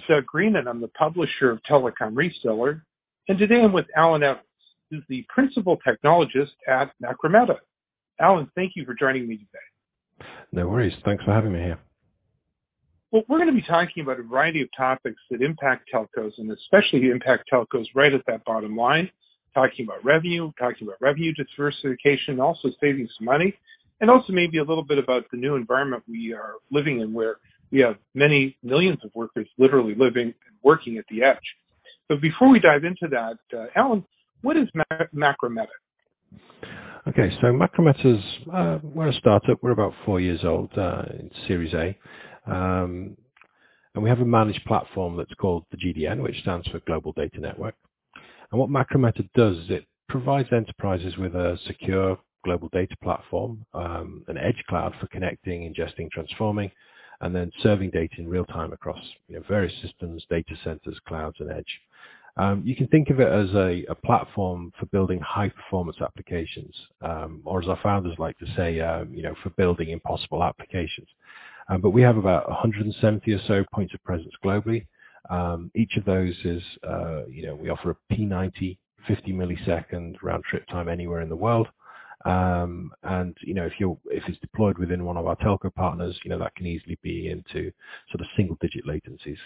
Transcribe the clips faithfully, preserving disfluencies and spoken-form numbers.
Doug Green, and I'm the publisher of Telecom Reseller. And today I'm with Alan Evans, who's the principal technologist at Macrometa. Alan, thank you for joining me today. No worries. Thanks for having me here. Well, we're going to be talking about a variety of topics that impact telcos, and especially impact telcos right at that bottom line, talking about revenue, talking about revenue diversification, also saving some money, and also maybe a little bit about the new environment we are living in, where we have many millions of workers literally living and working at the edge. But before we dive into that, uh, Alan, what is Ma- Macrometa? Okay, so Macrometa's, uh, we're a startup. We're about four years old, uh, in Series A. Um, and we have a managed platform that's called the G D N, which stands for Global Data Network. And what Macrometa does is it provides enterprises with a secure global data platform, um, an edge cloud for connecting, ingesting, transforming, and then serving data in real time across you know, various systems, data centers, clouds, and edge. Um, you can think of it as a, a platform for building high-performance applications, um, or as our founders like to say, um, you know, for building impossible applications. Um, but we have about one hundred seventy or so points of presence globally. Um, each of those is, uh, you know, we offer a P ninety, fifty millisecond round trip time anywhere in the world. Um, and, you know, if you're, if it's deployed within one of our telco partners, you know, that can easily be into sort of single digit latencies.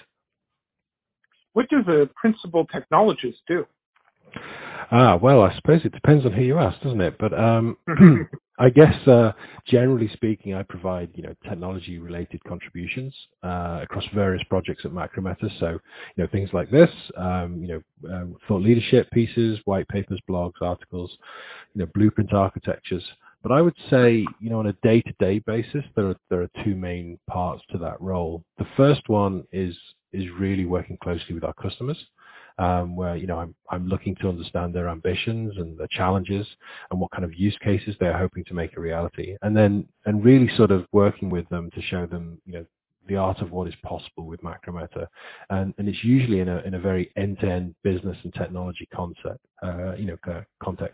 What does a principal technologist do? Ah, well, I suppose it depends on who you ask, doesn't it? But um, I guess uh, generally speaking, I provide you know technology-related contributions uh, across various projects at Macrometa. So you know things like this, um, you know, uh, thought leadership pieces, white papers, blogs, articles, you know, blueprint architectures. But I would say, you know, on a day-to-day basis, there are there are two main parts to that role. The first one is is really working closely with our customers. Um, where you know I'm I'm looking to understand their ambitions and their challenges and what kind of use cases they're hoping to make a reality, and then and really sort of working with them to show them you know the art of what is possible with Macrometa, and and it's usually in a in a very end-to-end business and technology concept uh, you know uh, context.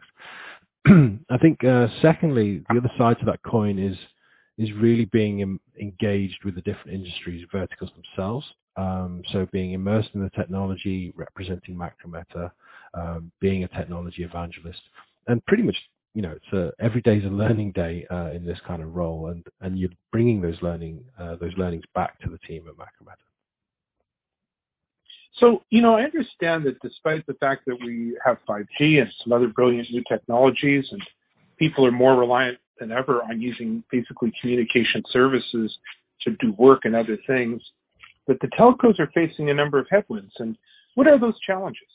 I think uh, secondly, the other side to that coin is is really being em- engaged with the different industries verticals themselves. Um, so being immersed in the technology, representing Macrometa, um, being a technology evangelist, and pretty much, you know, it's a, every day is a learning day uh, in this kind of role, and, and you're bringing those learning uh, those learnings back to the team at Macrometa. So, you know, I understand that despite the fact that we have five G and some other brilliant new technologies, and people are more reliant than ever on using basically communication services to do work and other things, that the telcos are facing a number of headwinds. And what are those challenges?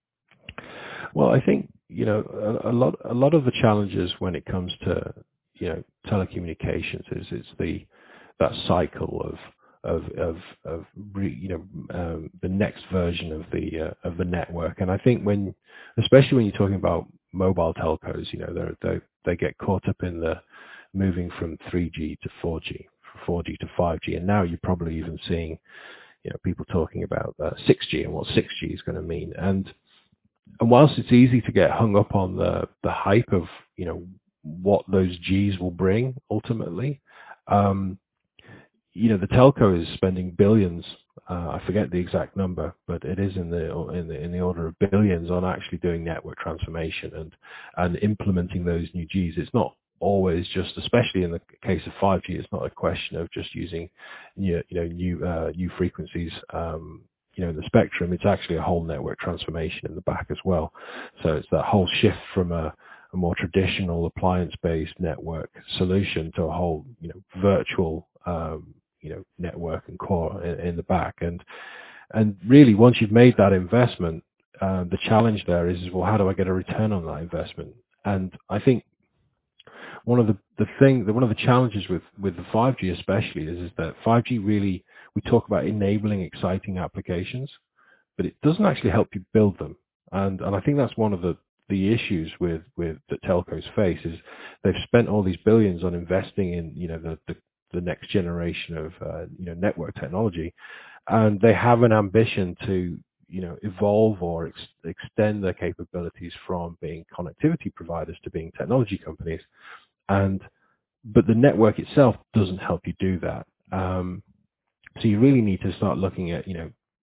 Well, I think, you know, a, a lot a lot of the challenges when it comes to, you know, telecommunications is it's the that cycle of of of, of re, you know um, the next version of the uh, of the network. And I think when, especially when you're talking about mobile telcos, you know, they they they get caught up in the moving from three G to four G, from four G to five G, and now you're probably even seeing, you know, people talking about uh, six G and what six G is going to mean. And and whilst it's easy to get hung up on the the hype of you know what those G's will bring ultimately, um, you know, the telco is spending billions. Uh, I forget the exact number, but it is in the in the in the order of billions on actually doing network transformation and and implementing those new G's. It's not always just, especially in the case of five G, it's not a question of just using new, you know new uh, new frequencies. Um, you know, in the spectrum, it's actually a whole network transformation in the back as well. So it's that whole shift from a, a more traditional appliance-based network solution to a whole, you know, virtual, um, you know, network and core in, in the back. And and really, once you've made that investment, uh, the challenge there is, is, well, how do I get a return on that investment? And I think one of the the thing, one of the challenges with with the five G especially is, is that five G really, we talk about enabling exciting applications, but it doesn't actually help you build them. And and I think that's one of the the issues with with that telcos face is they've spent all these billions on investing in you know the the, the next generation of uh, you know network technology, and they have an ambition to you know evolve or ex- extend their capabilities from being connectivity providers to being technology companies. And but the network itself doesn't help you do that. Um, so you really need to start looking at, you know,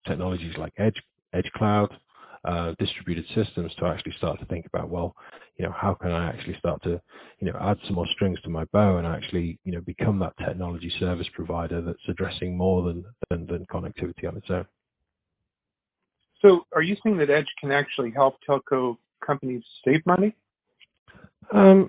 technologies like Edge, Edge Cloud, uh, distributed systems to actually start to think about, well, you know, how can I actually start to, you know, add some more strings to my bow and actually, you know, become that technology service provider that's addressing more than, than, than connectivity on its own. So are you saying that Edge can actually help telco companies save money? Um,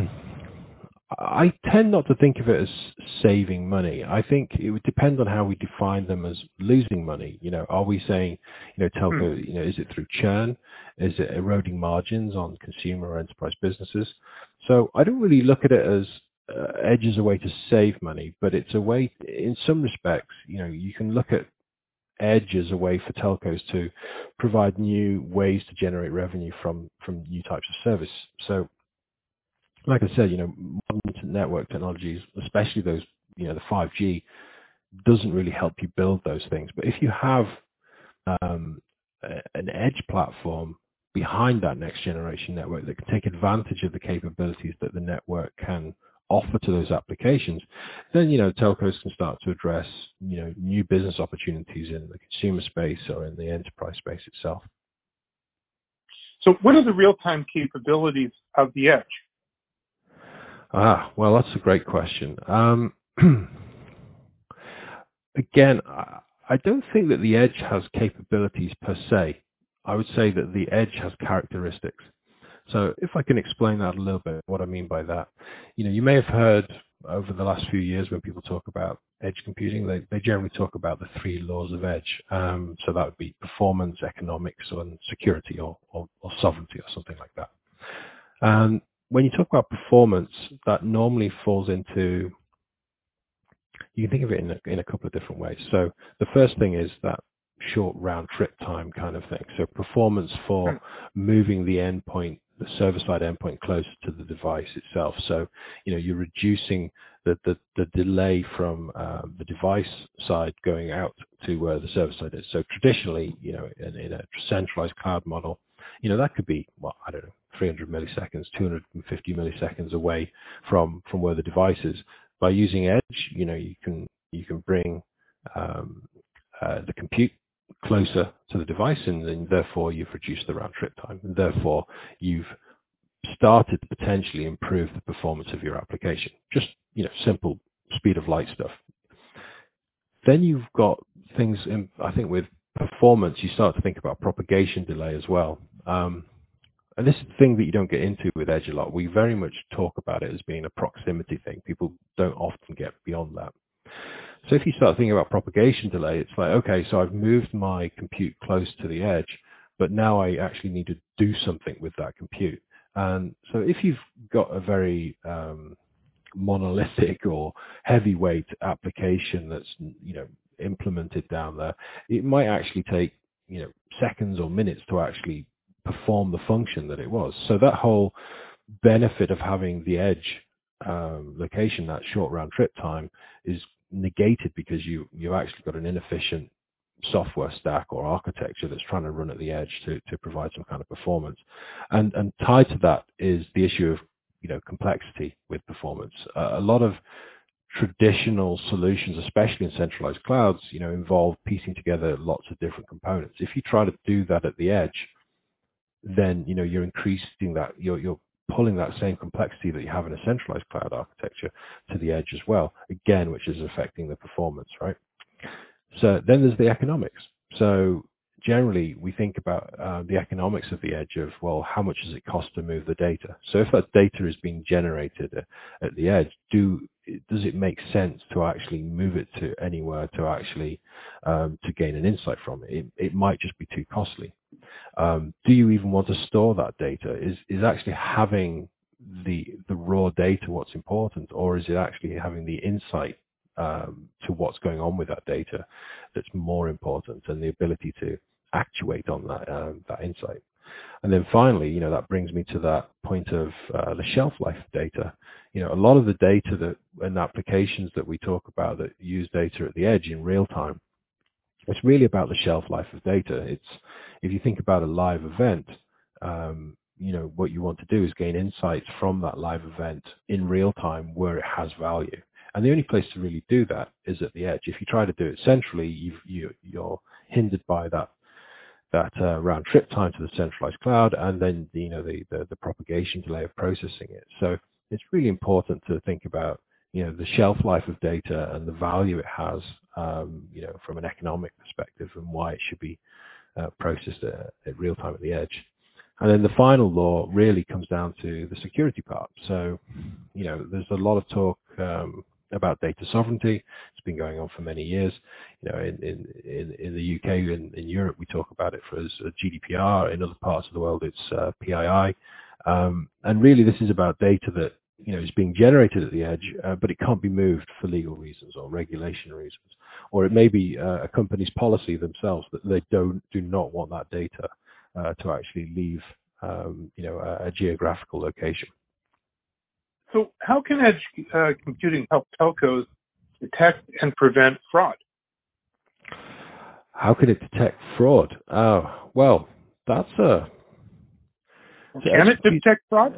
I tend not to think of it as saving money. I think it would depend on how we define them as losing money. You know, are we saying, you know, telco, Hmm. you know, is it through churn? Is it eroding margins on consumer or enterprise businesses? So I don't really look at it as uh, Edge as a way to save money, but it's a way, in some respects, you know, you can look at Edge as a way for telcos to provide new ways to generate revenue from, from new types of service. So like I said, you know, modern network technologies, especially those, you know, the five G, doesn't really help you build those things. But if you have um, a, an edge platform behind that next generation network that can take advantage of the capabilities that the network can offer to those applications, then, you know, telcos can start to address, you know, new business opportunities in the consumer space or in the enterprise space itself. So what are the real-time capabilities of the Edge? Ah, well, that's a great question. Um, again, I I don't think that the Edge has capabilities per se. I would say that the Edge has characteristics. So if I can explain that a little bit, what I mean by that, you know, you may have heard over the last few years when people talk about edge computing, they, they generally talk about the three laws of edge. Um, so that would be performance, economics, and security, or, or, or sovereignty, or something like that. And when you talk about performance, that normally falls into, you can think of it in a, in a couple of different ways. So the first thing is that short round trip time kind of thing. So performance Hmm. for moving the endpoint, the server-side endpoint closer to the device itself. So, you know, you're reducing the, the, the delay from um, the device side going out to where the server side is. So traditionally, you know, in, in a centralized cloud model, you know, that could be, well, I don't know, three hundred milliseconds, two hundred fifty milliseconds away from, from where the device is. By using Edge, you know, you can, you can bring um, uh, the compute closer to the device, and then therefore you've reduced the round trip time, and therefore you've started to potentially improve the performance of your application. Just, you know, simple speed of light stuff. Then you've got things in, I think with performance, you start to think about propagation delay as well. Um, and this is the thing that you don't get into with Edge a lot. We very much talk about it as being a proximity thing. People don't often get beyond that. So if you start thinking about propagation delay, it's like, okay, so I've moved my compute close to the edge, but now I actually need to do something with that compute. And so if you've got a very um, monolithic or heavyweight application that's, you know, implemented down there, it might actually take, you know, seconds or minutes to actually perform the function that it was. So that whole benefit of having the edge um, location, that short round trip time, is negated because you you actually got an inefficient software stack or architecture that's trying to run at the edge to to provide some kind of performance. And and tied to that is the issue of, you know, complexity with performance. Uh, a lot of traditional solutions, especially in centralized clouds, you know, involve piecing together lots of different components. If you try to do that at the edge, then, you know, you're increasing that, you're, you're pulling that same complexity that you have in a centralized cloud architecture to the edge as well, again, which is affecting the performance, right? So then there's the economics. So generally we think about uh, the economics of the edge of, well, how much does it cost to move the data? So if that data is being generated at the edge, do does it make sense to actually move it to anywhere to actually um, to gain an insight from it? It, it might just be too costly. Um, do you even want to store that data? Is is actually having the the raw data what's important, or is it actually having the insight um, to what's going on with that data that's more important, and the ability to actuate on that um, that insight? And then finally, you know, that brings me to that point of uh, the shelf life of data. You know, a lot of the data that and applications that we talk about that use data at the edge in real time, it's really about the shelf life of data. It's, if you think about a live event, um, you know, what you want to do is gain insights from that live event in real time where it has value. And the only place to really do that is at the edge. If you try to do it centrally, you've, you, you're hindered by that that uh, round trip time to the centralized cloud, and then you know the, the the propagation delay of processing it. So it's really important to think about you know the shelf life of data and the value it has, um, you know, from an economic perspective, and why it should be uh, processed at, at real time at the edge. And then the final law really comes down to the security part. So, you know, there's a lot of talk um, about data sovereignty. It's been going on for many years. You know, in in in, in the U K and in Europe, we talk about it for as G D P R. In other parts of the world, it's uh, P I I. Um, and really, this is about data that you know is being generated at the edge, uh, but it can't be moved for legal reasons or regulation reasons, or it may be uh, a company's policy themselves that they don't do not want that data uh, to actually leave, um, you know, a, a geographical location. So, how can edge uh, computing help telcos detect and prevent fraud? How can it detect fraud? Oh, well, that's a Can it detect fraud?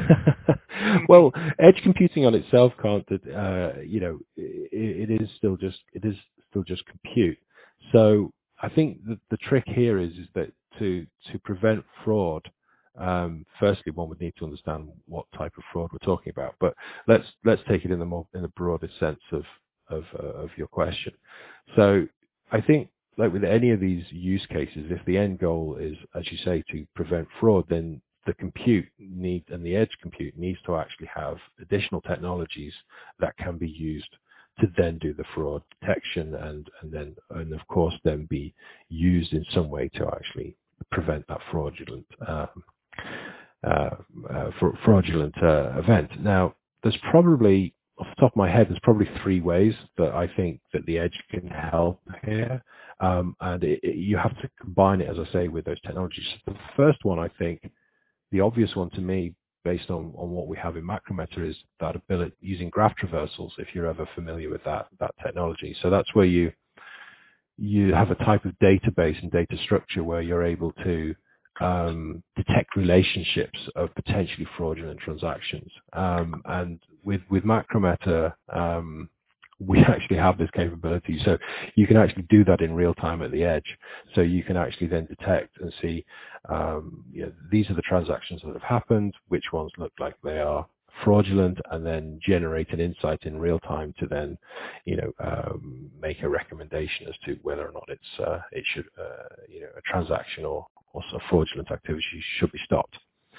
Well, edge computing on itself can't, uh, you know, it, it is still just it is still just compute. So I think the, the trick here is is that to to prevent fraud, um, firstly one would need to understand what type of fraud we're talking about. But let's let's take it in the more in the broader sense of of uh, of your question. So I think, like with any of these use cases, if the end goal is, as you say, to prevent fraud, then the compute need and the edge compute needs to actually have additional technologies that can be used to then do the fraud detection and, and then, and of course, then be used in some way to actually prevent that fraudulent, um, uh, uh, fraudulent uh, event. Now, there's probably, off the top of my head, there's probably three ways that I think that the edge can help here. Um, and it, it, you have to combine it, as I say, with those technologies. The first one, I think, the obvious one to me, based on, on what we have in Macrometer, is that ability using graph traversals, if you're ever familiar with that, that technology. So that's where you you have a type of database and data structure where you're able to um, detect relationships of potentially fraudulent transactions. Um, and with, with Macrometer, um, we actually have this capability. So you can actually do that in real time at the edge. So you can actually then detect and see, um, you know, these are the transactions that have happened, which ones look like they are fraudulent, and then generate an insight in real time to then, you know, um, make a recommendation as to whether or not it's, uh, it should, uh, you know, a transaction or also fraudulent activity should be stopped.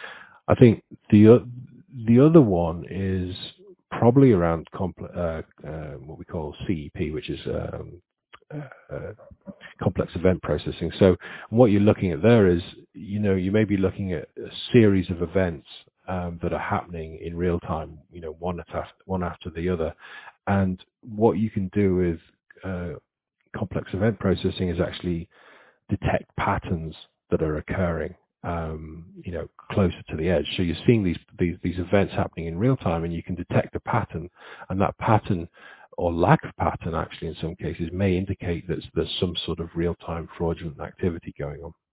I think the, the other one is probably around compl- uh, uh, what we call C E P, which is um, uh, uh, complex event processing. So what you're looking at there is, you know, you may be looking at a series of events um, that are happening in real time, you know, one after one after the other. And what you can do with uh, complex event processing is actually detect patterns that are occurring, um, you know, closer to the edge. So you're seeing these, these these events happening in real time, and you can detect a pattern, and that pattern or lack of pattern, actually, in some cases, may indicate that there's some sort of real-time fraudulent activity going on.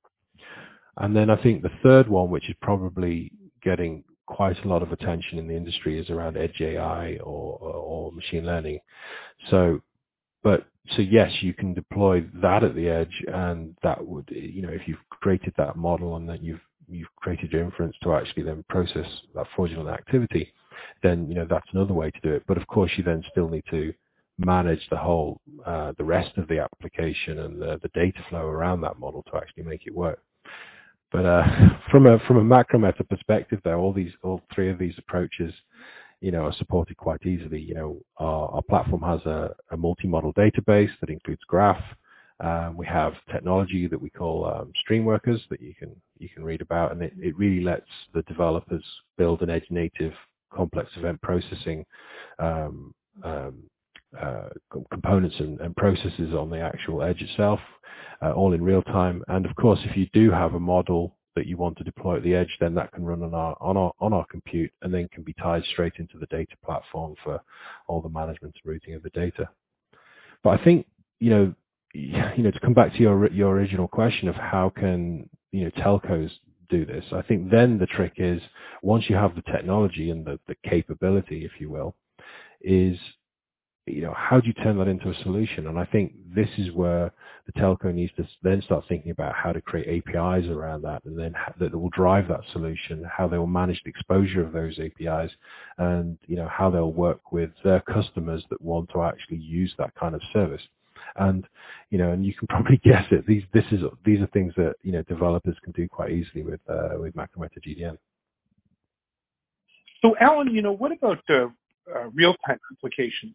And then I think the third one, which is probably getting quite a lot of attention in the industry, is around edge A I or, or, or machine learning. So But so yes, you can deploy that at the edge, and that would, you know, if you've created that model and that you've you've created your inference to actually then process that fraudulent activity, then you know that's another way to do it. But of course, you then still need to manage the whole, uh, the rest of the application and the, the data flow around that model to actually make it work. But uh, from a from a Macrometer perspective, though, all these all three of these approaches, you know, are supported quite easily. You know, our, our platform has a, a multi-model database that includes graph. Um, we have technology that we call um, Streamworkers that you can you can read about, and it, it really lets the developers build an edge-native complex event processing um, um, uh, components and, and processes on the actual edge itself, uh, all in real time. And of course, if you do have a model that you want to deploy at the edge, then that can run on our on our on our compute, and then can be tied straight into the data platform for all the management and routing of the data. But I think, you know, you know, to come back to your your original question of how can, you know, telcos do this, I think then the trick is, once you have the technology and the, the capability, if you will, is you know, how do you turn that into a solution? And I think this is where the telco needs to then start thinking about how to create A P Is around that, and then ha- that will drive that solution, how they will manage the exposure of those A P Is, and, you know, how they'll work with their customers that want to actually use that kind of service. And, you know, and you can probably guess it. These, this is, these are things that, you know, developers can do quite easily with, uh, with Macrometer G D N. So, Alan, you know, what about uh, uh, real-time applications?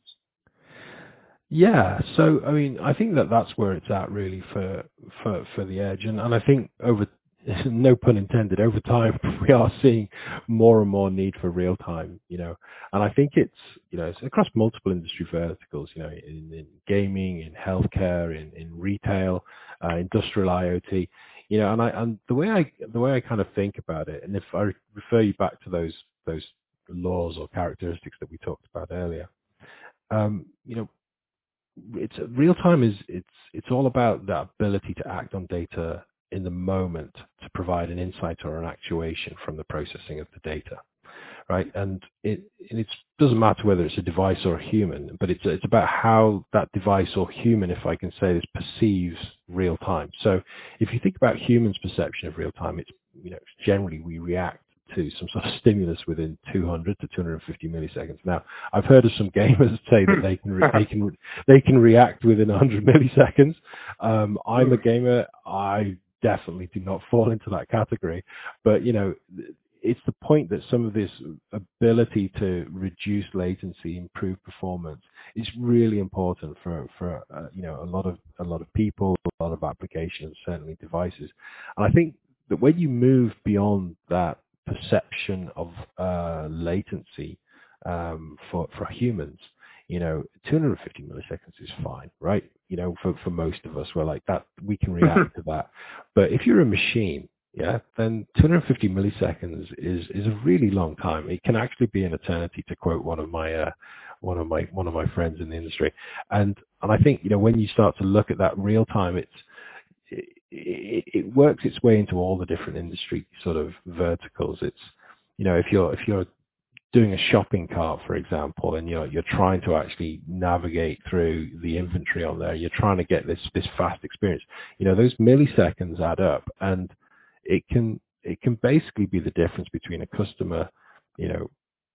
Yeah, so I mean, I think that that's where it's at really for for for the edge, and and I think over no pun intended, over time we are seeing more and more need for real time, you know, and I think it's you know it's across multiple industry verticals, you know, in, in gaming, in healthcare, in in retail, uh, industrial IoT, you know, and I and the way I the way I kind of think about it, and if I refer you back to those those laws or characteristics that we talked about earlier, um, you know. It's real time is it's it's all about that ability to act on data in the moment to provide an insight or an actuation from the processing of the data, right? And it and it doesn't matter whether it's a device or a human, but it's it's about how that device or human, if I can say this, perceives real time. So if you think about humans' perception of real time, it's you know generally we react to some sort of stimulus within two hundred to two hundred fifty milliseconds. Now, I've heard of some gamers say that they can re- they can they can react within one hundred milliseconds. Um, I'm a gamer. I definitely do not fall into that category. But you know, it's the point that some of this ability to reduce latency, improve performance, is really important for for uh, you know a lot of a lot of people, a lot of applications, certainly devices. And I think that when you move beyond that perception of uh, latency um, for for humans, you know, two hundred fifty milliseconds is fine, right? You know, for for most of us, we're like that. We can react to that. But if you're a machine, yeah, then two hundred fifty milliseconds is is a really long time. It can actually be an eternity, to quote one of my uh, one of my one of my friends in the industry. And and I think you know when you start to look at that real time, it's It, it works its way into all the different industry sort of verticals. It's, you know, if you're if you're doing a shopping cart, for example, and you're you're trying to actually navigate through the inventory on there, you're trying to get this this fast experience. You know, those milliseconds add up, and it can it can basically be the difference between a customer, you know,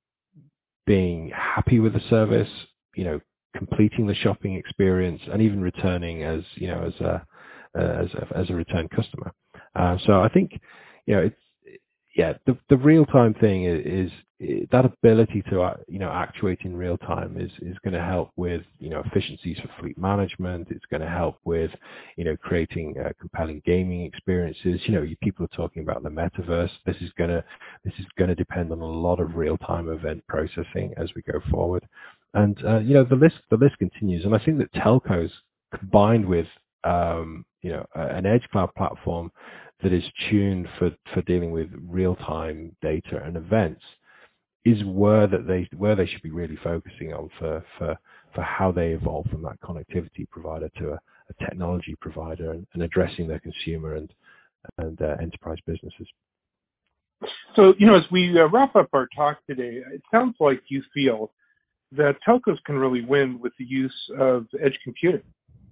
being happy with the service, you know, completing the shopping experience, and even returning as you know as a Uh, as a, as a return customer. Uh, so I think, you know, it's, yeah, the, the real time thing is, is, is that ability to, uh, you know, actuate in real time is, is going to help with, you know, efficiencies for fleet management. It's going to help with, you know, creating uh, compelling gaming experiences. You know, you, people are talking about the metaverse. This is going to, this is going to depend on a lot of real time event processing as we go forward. And, uh, you know, the list, the list continues. And I think that telcos combined with, um, you know, an edge cloud platform that is tuned for, for dealing with real-time data and events is where that they where they should be really focusing on for for, for how they evolve from that connectivity provider to a, a technology provider and, and addressing their consumer and and uh, enterprise businesses. So, you know, as we uh, wrap up our talk today, it sounds like you feel that telcos can really win with the use of edge computing.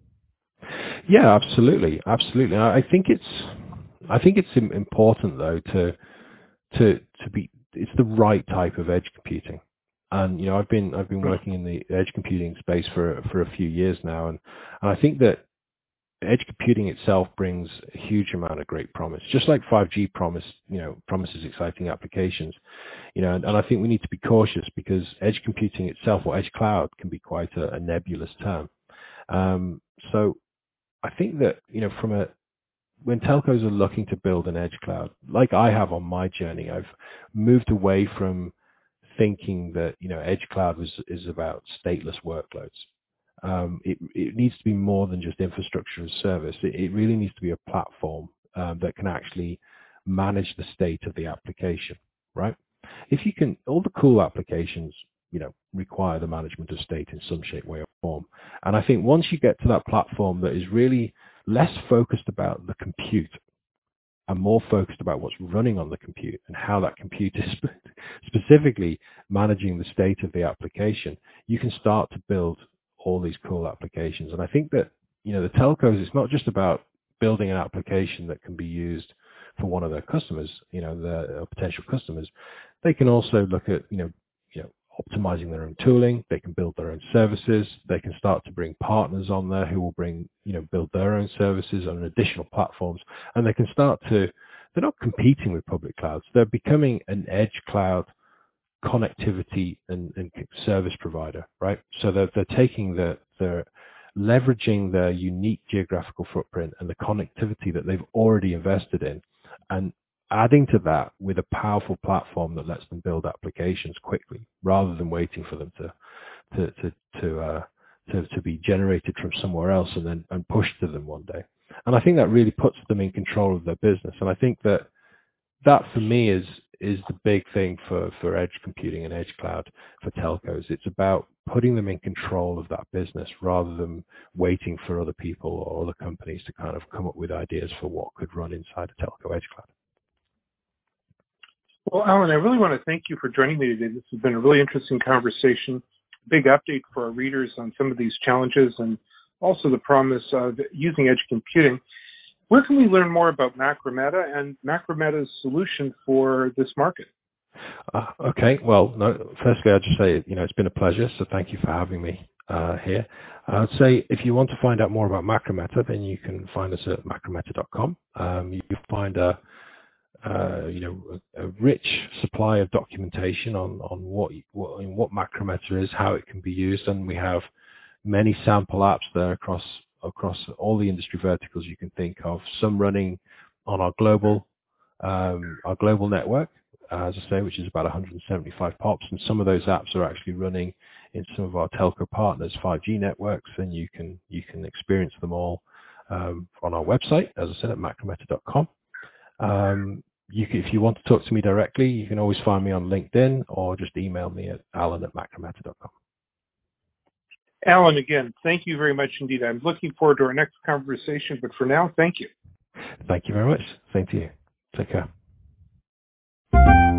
Yeah, absolutely, absolutely. I think it's, I think it's important though to, to, to be, it's the right type of edge computing. And you know, I've been, I've been working in the edge computing space for for a few years now, and and I think that edge computing itself brings a huge amount of great promise, just like five G promise, you know, promises exciting applications, you know, and, and I think we need to be cautious because edge computing itself or edge cloud can be quite a, a nebulous term. Um, so. I think that, you know, from a, when telcos are looking to build an edge cloud, like I have on my journey, I've moved away from thinking that, you know, edge cloud was, is about stateless workloads. Um, it, it needs to be more than just infrastructure as service. It, it really needs to be a platform um, that can actually manage the state of the application, right? If you can, all the cool applications, you know, require the management of state in some shape, way, or form. And I think once you get to that platform that is really less focused about the compute and more focused about what's running on the compute and how that compute is specifically managing the state of the application, you can start to build all these cool applications. And I think that, you know, the telcos, it's not just about building an application that can be used for one of their customers, you know, their potential customers. They can also look at, you know, you know, optimizing their own tooling. They can build their own services. They can start to bring partners on there who will bring, you know, build their own services on additional platforms. And they can start to, they're not competing with public clouds. They're becoming an edge cloud connectivity and, and service provider, right? So they're, they're taking the, they're leveraging their unique geographical footprint and the connectivity that they've already invested in, and adding to that with a powerful platform that lets them build applications quickly rather than waiting for them to to to to uh, to, to be generated from somewhere else and then and pushed to them one day. And I think that really puts them in control of their business. And I think that that for me is is the big thing for, for edge computing and edge cloud for telcos. It's about putting them in control of that business rather than waiting for other people or other companies to kind of come up with ideas for what could run inside a telco edge cloud. Well, Alan, I really want to thank you for joining me today. This has been a really interesting conversation, big update for our readers on some of these challenges and also the promise of using edge computing. Where can we learn more about Macrometa and Macrometa's solution for this market? Uh, okay, well, no, firstly, I'd just say, you know, it's been a pleasure, so thank you for having me uh, here. I'd say if you want to find out more about Macrometa, then you can find us at macrometa dot com. Um, you can find a, uh, you know, a, a rich supply of documentation on, on what, what, what Macrometa is, how it can be used, and we have many sample apps there across across all the industry verticals you can think of, some running on our global um, our global network, uh, as I say, which is about one hundred seventy-five pops, and some of those apps are actually running in some of our telco partners' five G networks, and you can you can experience them all um, on our website, as I said, at macrometa dot com. Um, you can, if you want to talk to me directly, you can always find me on LinkedIn or just email me at alan at macrometa dot com. Alan, again, thank you very much indeed. I'm looking forward to our next conversation, but for now, thank you. Thank you very much. Same to you. Take care.